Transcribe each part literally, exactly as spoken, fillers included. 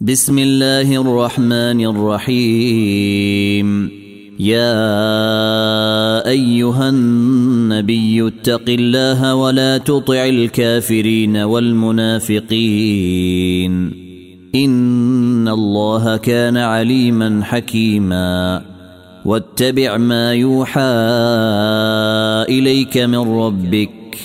بسم الله الرحمن الرحيم. يا أيها النبي اتق الله ولا تطع الكافرين والمنافقين إن الله كان عليما حكيما. واتبع ما يوحى إليك من ربك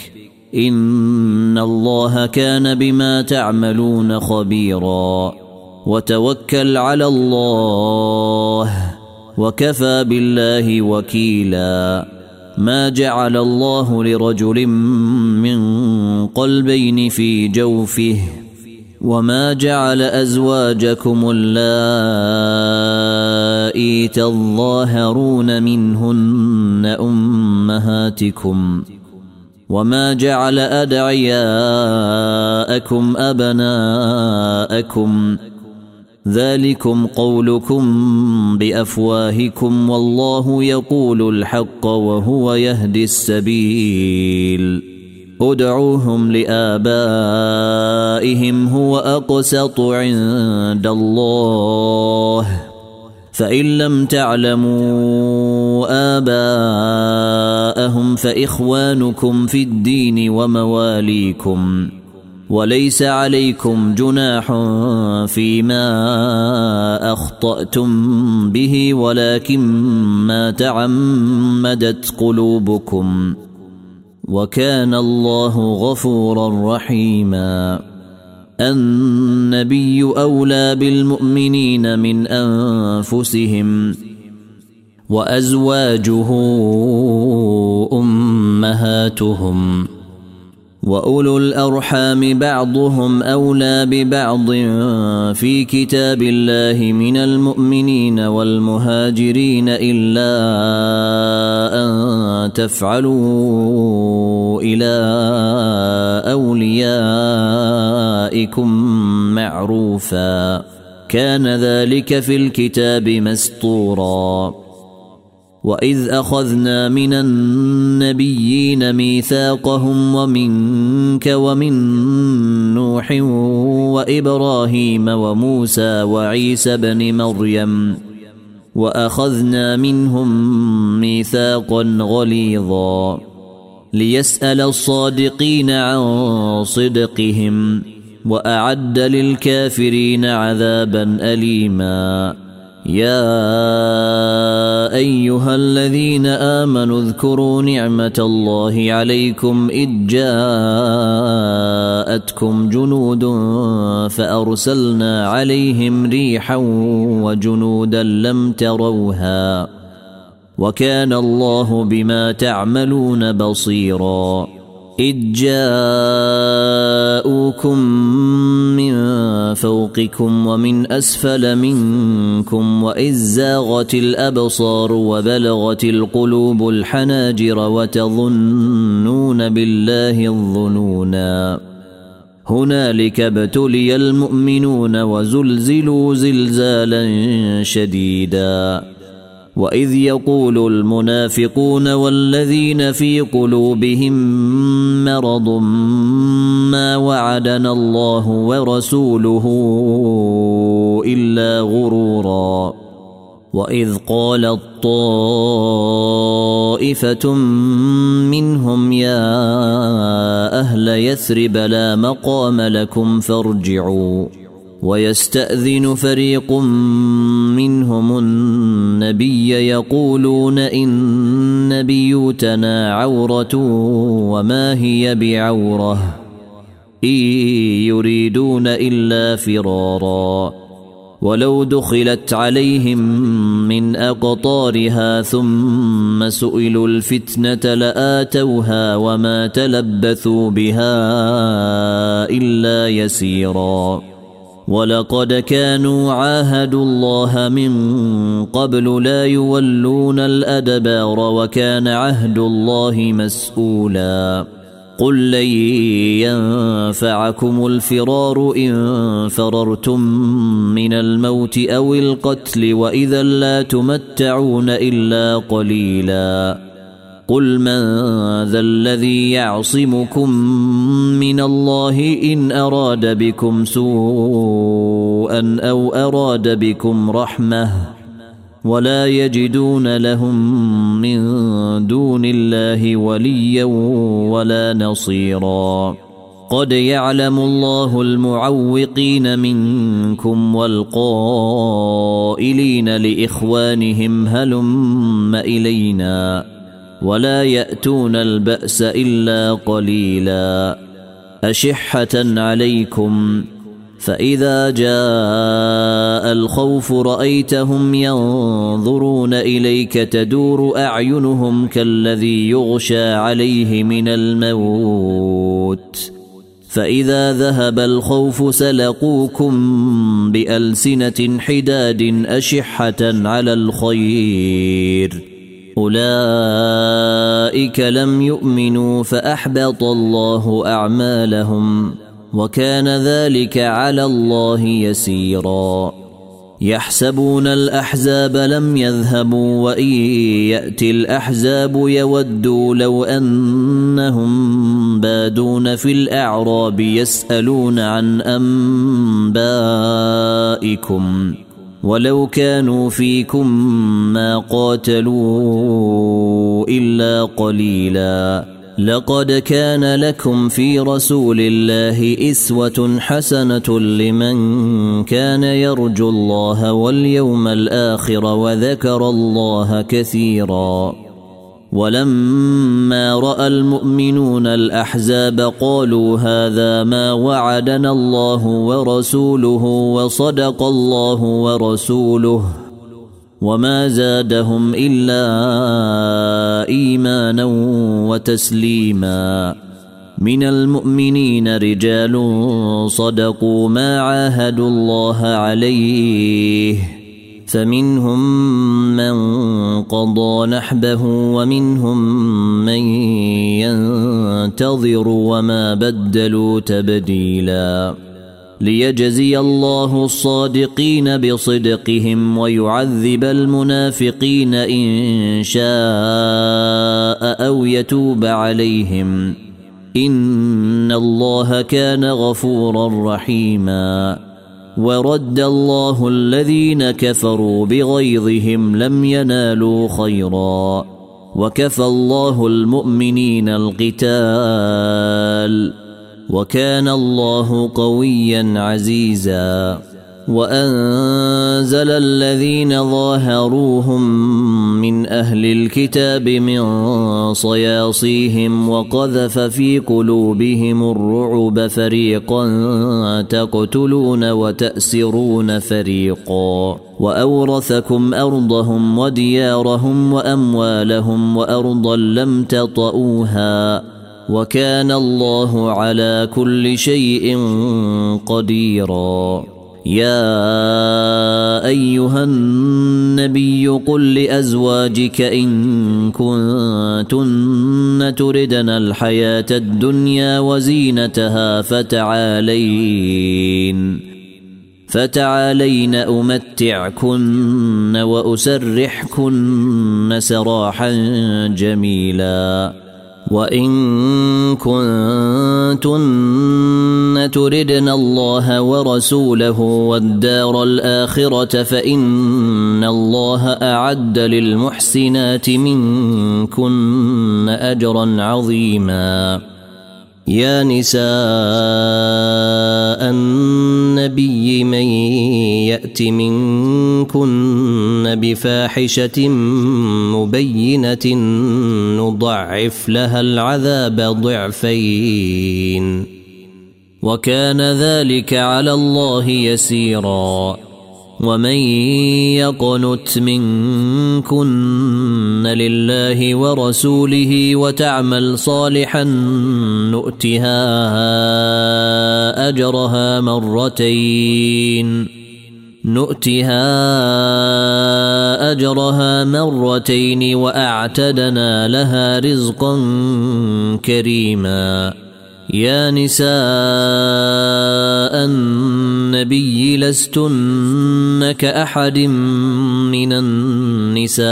إن الله كان بما تعملون خبيرا. وتوكل على الله وكفى بالله وكيلا. ما جعل الله لرجل من قلبين في جوفه وما جعل أزواجكم اللائي تظاهرون منهن أمهاتكم وما جعل أدعياءكم أبناءكم ذلكم قولكم بأفواهكم والله يقول الحق وهو يهدي السبيل. ادعوهم لآبائهم هو أقسط عند الله فإن لم تعلموا آباءهم فإخوانكم في الدين ومواليكم وليس عليكم جناح فيما أخطأتم به ولكن ما تعمدت قلوبكم وكان الله غفورا رحيما. النبي أولى بالمؤمنين من أنفسهم وأزواجه أمهاتهم وأولو الأرحام بعضهم أولى ببعض في كتاب الله من المؤمنين والمهاجرين إلا أن تفعلوا إلى أوليائكم معروفا كان ذلك في الكتاب مسطورا. وإذ أخذنا من النبيين ميثاقهم ومنك ومن نوح وإبراهيم وموسى وعيسى بن مريم وأخذنا منهم ميثاقا غليظا ليسأل الصادقين عن صدقهم وأعد للكافرين عذابا أليما. يا أيها الذين آمنوا اذكروا نعمة الله عليكم إذ جاءتكم جنود فأرسلنا عليهم ريحا وجنودا لم تروها وكان الله بما تعملون بصيرا. إذ جاءوكم من فوقكم ومن أسفل منكم وإذ زاغت الأبصار وبلغت القلوب الحناجر وتظنون بالله الظنونا. هنالك ابتلي المؤمنون وزلزلوا زلزالا شديدا. وإذ يقول المنافقون والذين في قلوبهم مرض ما وعدنا الله ورسوله إلا غرورا. وإذ قالت طائفة منهم يا أهل يثرب لا مقام لكم فارجعوا ويستأذن فريق منهم النبي يقولون إن بيوتنا عورة وما هي بعورة إن يريدون إلا فرارا. ولو دخلت عليهم من أقطارها ثم سئلوا الفتنة لآتوها وما تلبثوا بها إلا يسيرا. ولقد كانوا عاهدوا الله من قبل لا يولون الأدبار وكان عهد الله مسؤولا. قل لن ينفعكم الفرار إن فررتم من الموت أو القتل وإذا لا تمتعون إلا قليلا. قل من ذا الذي يعصمكم من الله إن أراد بكم سوءا أو أراد بكم رحمة ولا يجدون لهم من دون الله وليا ولا نصيرا قد يعلم الله المعوقين منكم والقائلين لإخوانهم هلم إلينا ولا يأتون البأس إلا قليلا أشحة عليكم فإذا جاء الخوف رأيتهم ينظرون إليك تدور أعينهم كالذي يغشى عليه من الموت فإذا ذهب الخوف سلقوكم بألسنة حداد أشحة على الخير أولئك لم يؤمنوا فأحبط الله أعمالهم وكان ذلك على الله يسيرا يحسبون الأحزاب لم يذهبوا وإن يأتي الأحزاب يودوا لو أنهم بادون في الأعراب يسألون عن أنبائكم ولو كانوا فيكم ما قاتلوا إلا قليلا لقد كان لكم في رسول الله إسوة حسنة لمن كان يرجو الله واليوم الآخر وذكر الله كثيرا ولما رأى المؤمنون الأحزاب قالوا هذا ما وعدنا الله ورسوله وصدق الله ورسوله وما زادهم إلا إيمانا وتسليما من المؤمنين رجال صدقوا ما عاهدوا الله عليه فمنهم من قضى نحبه ومنهم من ينتظر وما بدلوا تبديلا ليجزي الله الصادقين بصدقهم ويعذب المنافقين إن شاء أو يتوب عليهم إن الله كان غفورا رحيما ورد الله الذين كفروا بغيظهم لم ينالوا خيرا وكفى الله المؤمنين القتال وكان الله قويا عزيزا وأنزل الذين ظاهروهم من أهل الكتاب من صياصيهم وقذف في قلوبهم الرعب فريقا تقتلون وتأسرون فريقا وأورثكم أرضهم وديارهم وأموالهم وأرضا لم تطئوها وكان الله على كل شيء قديرا يا أيها النبي قل لأزواجك إن كنتن تردن الحياة الدنيا وزينتها فتعالين فتعالين أمتعكن وأسرحكن سراحا جميلا وإن كنتن تردن الله ورسوله والدار الآخرة فإن الله أعد للمحسنات منكن أجرا عظيما يا نساء النبي من يأت منكن بفاحشة مبينة نضعف لها العذاب ضعفين وكان ذلك على الله يسيرا ومن يقنت منكن لله ورسوله وتعمل صالحا نؤتها أجرها مرتين نؤتها أجرها مرتين وأعتدنا لها رزقا كريما يا نساء النبي لستن كأحد من النساء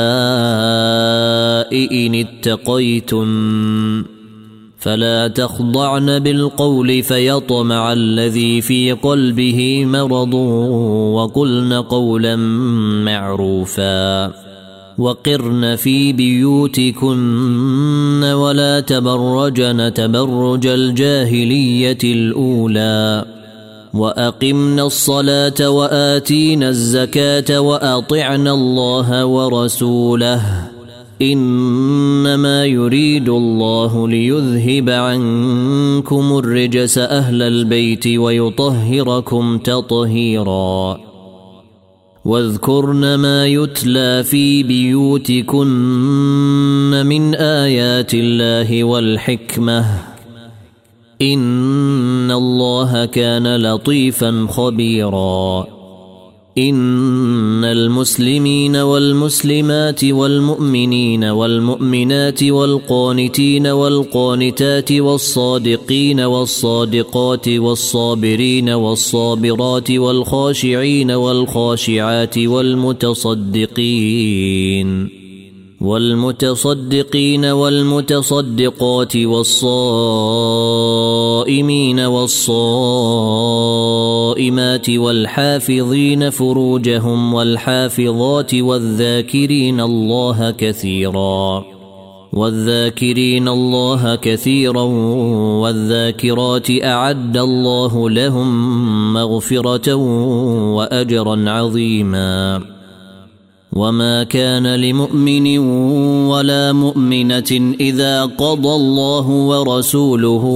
إن اتقيتن فلا تخضعن بالقول فيطمع الذي في قلبه مرض وقلن قولا معروفا وقرن في بيوتكن ولا تبرجن تبرج الجاهلية الأولى وأقمنا الصلاة وآتينا الزكاة وأطعنا الله ورسوله إنما يريد الله ليذهب عنكم الرجس أهل البيت ويطهركم تطهيرا واذكرن ما يتلى في بيوتكن من آيات الله والحكمة إن الله كان لطيفا خبيرا إن المسلمين والمسلمات والمؤمنين والمؤمنات والقانتين والقانتات والصادقين والصادقات والصابرين والصابرات والخاشعين والخاشعات والمتصدقين والمتصدقين والمتصدقات والصائمين والصائمات والحافظين فروجهم والحافظات والذاكرين الله كثيرا والذاكرين الله كثيرا والذاكرات أعد الله لهم مغفرة وأجرا عظيما وما كان لمؤمن ولا مؤمنة إذا قضى الله ورسوله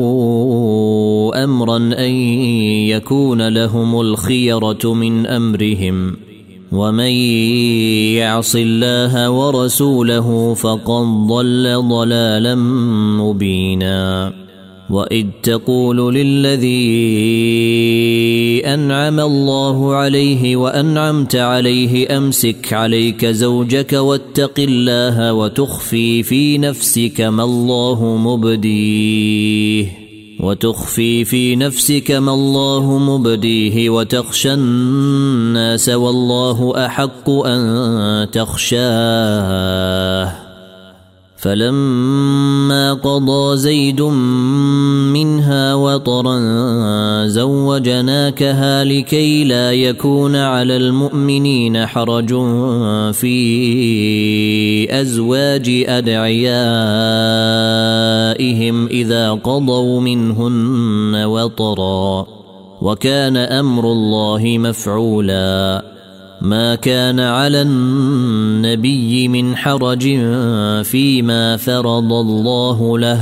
أمرا أن يكون لهم الخيرة من أمرهم ومن يعص الله ورسوله فقد ضل ضلالا مبينا وإذ تقول للذي أنعم الله عليه وأنعمت عليه أمسك عليك زوجك واتق الله وتخفي في نفسك ما الله مبديه وتخفي في نفسك ما الله مبديه وتخشى الناس والله أحق أن تخشاه فلما قضى زيد منها وطرا زوجناكها لكي لا يكون على المؤمنين حرج في أزواج أدعيائهم إذا قضوا منهن وطرا وكان أمر الله مفعولا ما كان على النبي من حرج فيما فرض الله له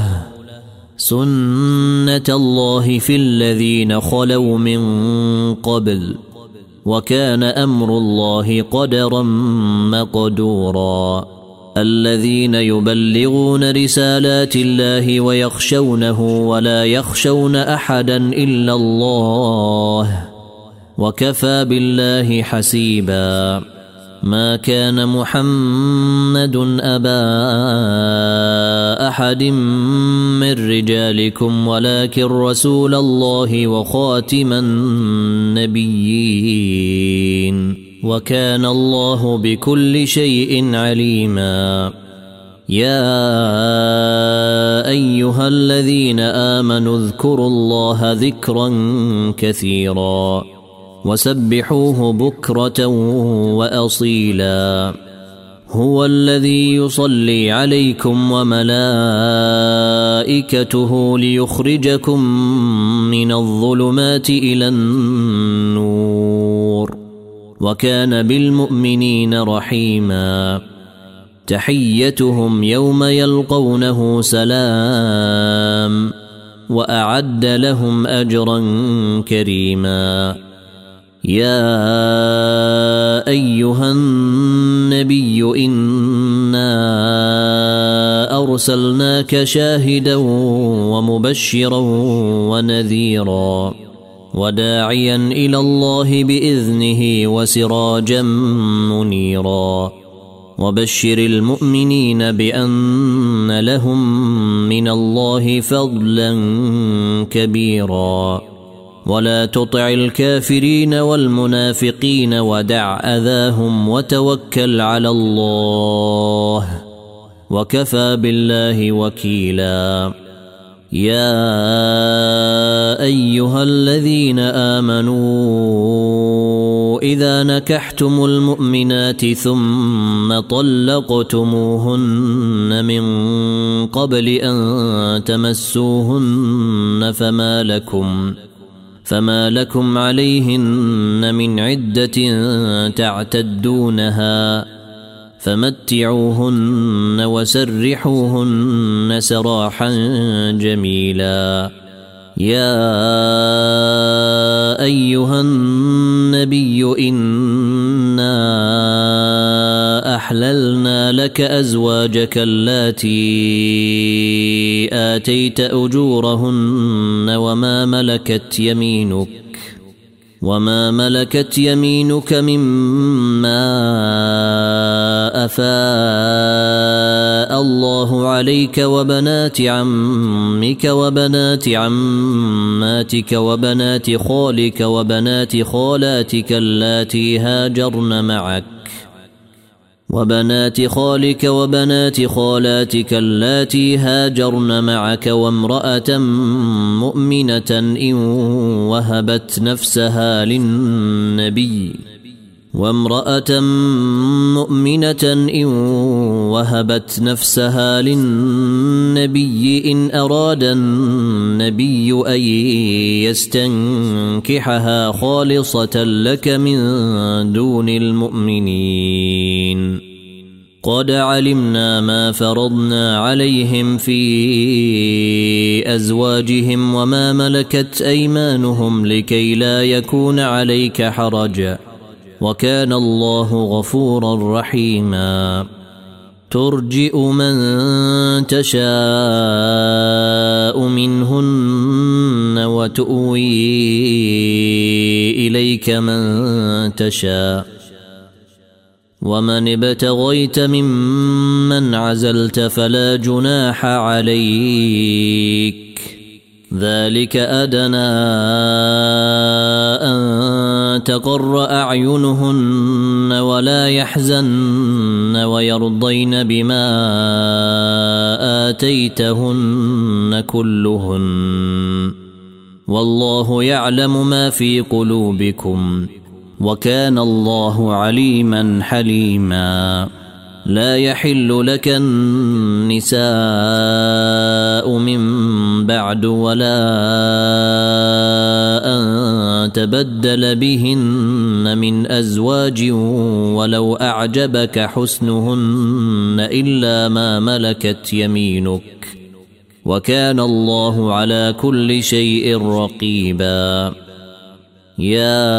سنة الله في الذين خلوا من قبل وكان أمر الله قدرا مقدورا الذين يبلغون رسالات الله ويخشونه ولا يخشون أحدا إلا الله وكفى بالله حسيبا ما كان محمد أبا أحد من رجالكم ولكن رسول الله وخاتم النبيين وكان الله بكل شيء عليما يا أيها الذين آمنوا اذكروا الله ذكرا كثيرا وسبحوه بكرة وأصيلا هو الذي يصلي عليكم وملائكته ليخرجكم من الظلمات إلى النور وكان بالمؤمنين رحيما تحيتهم يوم يلقونه سلام وأعد لهم أجرا كريما يا أيها النبي إنا أرسلناك شاهدا ومبشرا ونذيرا وداعيا إلى الله بإذنه وسراجا منيرا وبشر المؤمنين بأن لهم من الله فضلا كبيرا ولا تطع الكافرين والمنافقين ودع أذاهم وتوكل على الله وكفى بالله وكيلا يا أيها الذين آمنوا إذا نكحتم المؤمنات ثم طلقتموهن من قبل أن تمسوهن فما لكم فما لكم عليهن من عدة تعتدونها فمتعوهن وسرحوهن سراحا جميلا يا أيها النبي إنا أحللنا لك أزواجك اللاتي آتيت أجورهن وما ملكت يمينك وما ملكت يمينك مما أفاء الله عليك وبنات عمك وبنات عماتك وبنات خالك وبنات خالاتك اللاتي هاجرن معك وبنات خالك وبنات خالاتك اللاتي هاجرن معك وامرأة مؤمنة إن وهبت نفسها للنبي وامرأة مؤمنة إن وهبت نفسها للنبي إن أراد النبي أن يستنكحها خالصة لك من دون المؤمنين قد علمنا ما فرضنا عليهم في أزواجهم وما ملكت أيمانهم لكي لا يكون عليك حرج وكان الله غفورا رحيما ترجئ من تشاء منهن وتؤوي إليك من تشاء ومن ابتغيت ممن عزلت فلا جناح عليك ذلك أدنى أن تقر أعينهن ولا يحزن ويرضين بما آتيتهن كلهن والله يعلم ما في قلوبكم وكان الله عليما حليما لا يحل لك النساء من بعد ولا أن تبدل بهن من أزواج ولو أعجبك حسنهن إلا ما ملكت يمينك وكان الله على كل شيء رقيبا يا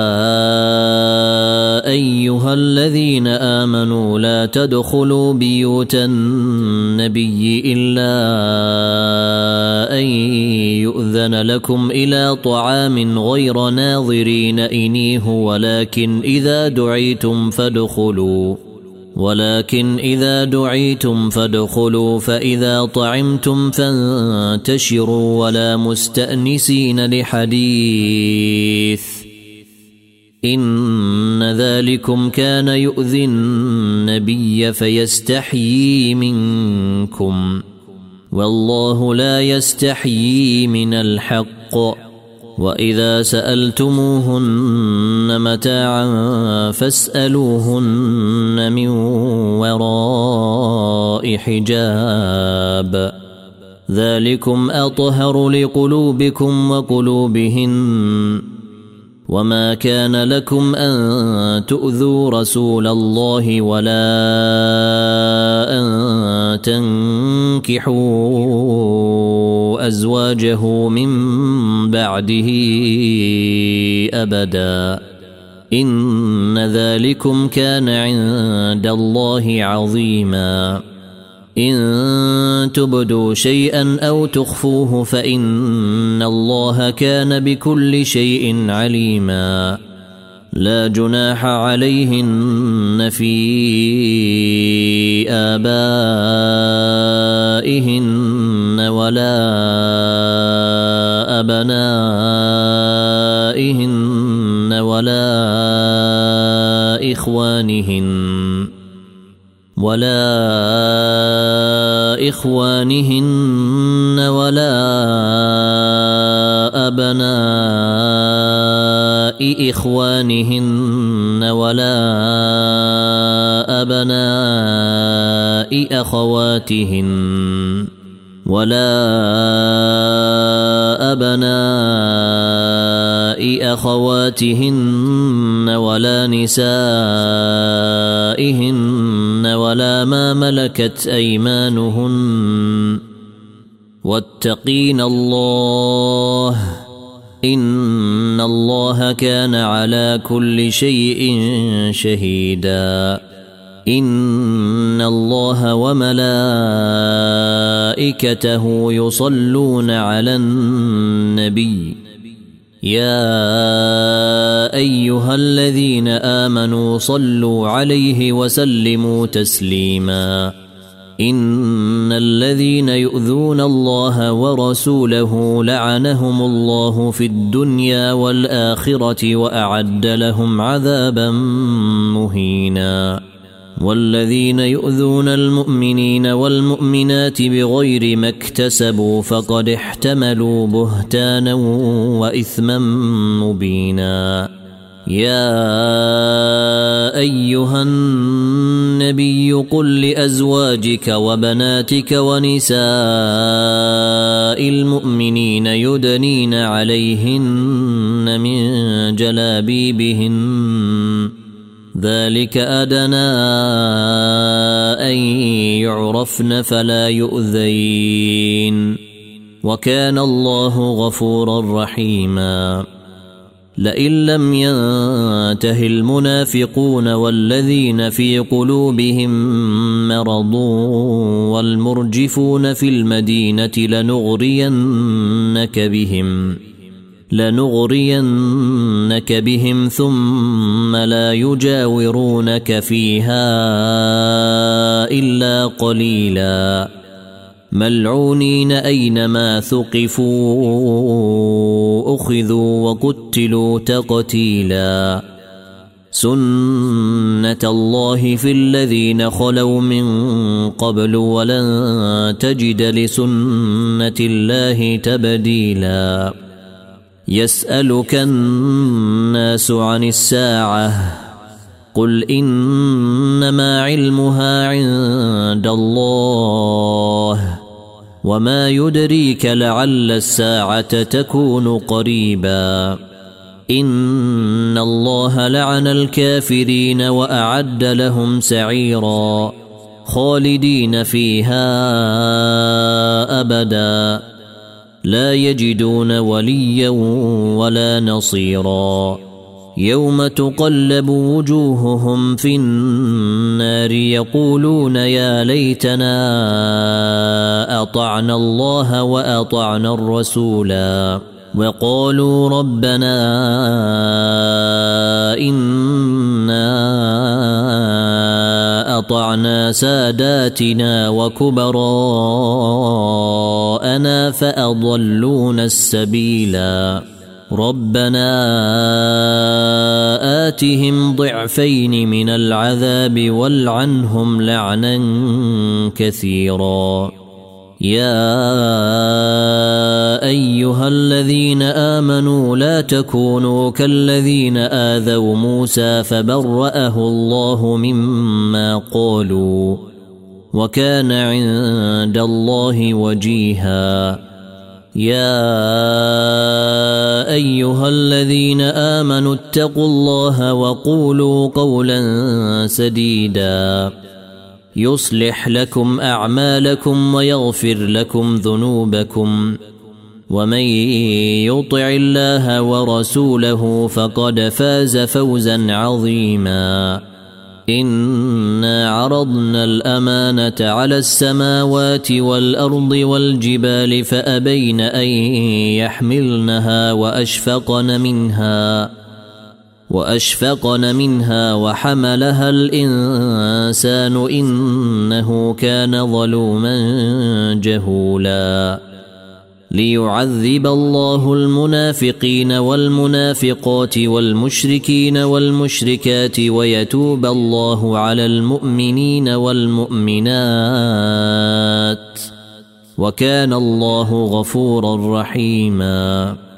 أيها الذين آمنوا لا تدخلوا بيوت النبي إلا أن يؤذن لكم إلى طعام غير ناظرين إنيه ولكن إذا دعيتم فادخلوا ولكن إذا دعيتم فادخلوا فإذا طعمتم فانتشروا ولا مستأنسين لحديث إن ذلكم كان يؤذي النبي فيستحيي منكم والله لا يستحيي من الحق وإذا سألتموهن متاعا فاسألوهن من وراء حجاب ذلكم أطهر لقلوبكم وقلوبهن وما كان لكم أن تؤذوا رسول الله ولا أن تنكحوا أزواجه من بعده أبدا إن ذلكم كان عند الله عظيما إن تبدوا شيئا أو تخفوه فإن الله كان بكل شيء عليما لا جناح عليهن في آبائهن ولا أبنائهن ولا إخوانهن ولا إخوانهن ولا أبناء إخوانهن ولا أبناء أخواتهن ولا أبناء أخواتهن ولا نسائهن ولا ما ملكت أيمانهن واتقين الله إن الله كان على كل شيء شهيدا إن الله وملائكته يصلون على النبي يا أيها الذين آمنوا صلوا عليه وسلموا تسليما إن الذين يؤذون الله ورسوله لعنهم الله في الدنيا والآخرة وأعد لهم عذابا مهينا والذين يؤذون المؤمنين والمؤمنات بغير ما اكتسبوا فقد احتملوا بهتانا وإثما مبينا يا أيها النبي قل لأزواجك وبناتك ونساء المؤمنين يدنين عليهن من جلابيبهن ذلك أدنى أن يعرفن فلا يؤذين وكان الله غفورا رحيما لئن لم ينته المنافقون والذين في قلوبهم مرض والمرجفون في المدينة لنغرينك بهم لنغرينك بهم ثم لا يجاورونك فيها إلا قليلا ملعونين أينما ثقفوا أخذوا وقتلوا تقتيلا سنة الله في الذين خلوا من قبل ولن تجد لسنة الله تبديلا يسألك الناس عن الساعة قل إنما علمها عند الله وما يدريك لعل الساعة تكون قريبا إن الله لعن الكافرين وأعد لهم سعيرا خالدين فيها أبدا لا يجدون وليا ولا نصيرا يوم تقلب وجوههم في النار يقولون يا ليتنا أطعنا الله وأطعنا الرسولا وقالوا ربنا إنا أطعنا ساداتنا وكبراءنا فأضلونا السبيلا ربنا آتهم ضعفين من العذاب والعنهم لعنا كثيرا يا أيها الذين آمنوا لا تكونوا كالذين آذوا موسى فبرأه الله مما قالوا وكان عند الله وجيها يا أيها الذين آمنوا اتقوا الله وقولوا قولا سديدا يصلح لكم أعمالكم ويغفر لكم ذنوبكم ومن يطع الله ورسوله فقد فاز فوزا عظيما إنا عرضنا الأمانة على السماوات والأرض والجبال فأبين أن يحملنها وأشفقن منها وأشفقن منها وحملها الإنسان إنه كان ظلوما جهولا ليعذب الله المنافقين والمنافقات والمشركين والمشركات ويتوب الله على المؤمنين والمؤمنات وكان الله غفورا رحيما.